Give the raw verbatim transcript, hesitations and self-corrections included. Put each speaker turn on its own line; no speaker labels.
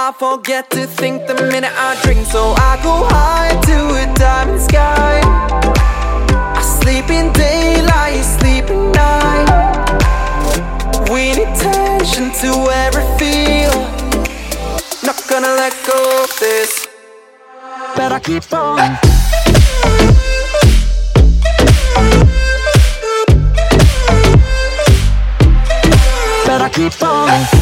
I forget to think the minute I drink. So I go high to a diamond sky. I sleep in daylight, you sleep at night. We need tension to ever feel. Not gonna let go of this. Better keep on. Better keep on.